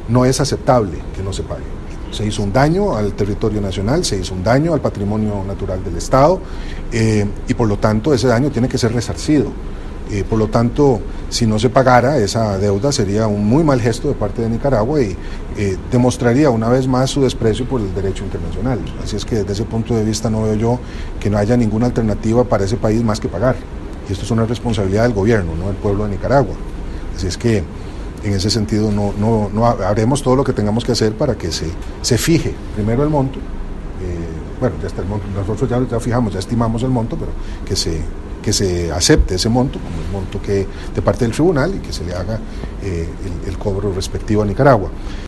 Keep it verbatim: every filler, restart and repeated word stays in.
no es aceptable que no se pague. Se hizo un daño al territorio nacional, se hizo un daño al patrimonio natural del Estado, eh, y por lo tanto ese daño tiene que ser resarcido. Eh, por lo tanto, si no se pagara esa deuda sería un muy mal gesto de parte de Nicaragua y eh, demostraría una vez más su desprecio por el derecho internacional. Así es que desde ese punto de vista no veo yo que no haya ninguna alternativa para ese país más que pagar. Y esto es una responsabilidad del gobierno, no del pueblo de Nicaragua. Así es que en ese sentido no, no, no haremos todo lo que tengamos que hacer para que se, se fije primero el monto. Eh, bueno, ya está el monto, nosotros ya, ya fijamos, ya estimamos el monto, pero que se... que se acepte ese monto como el monto que de parte del tribunal y que se le haga eh, el, el cobro respectivo a Nicaragua.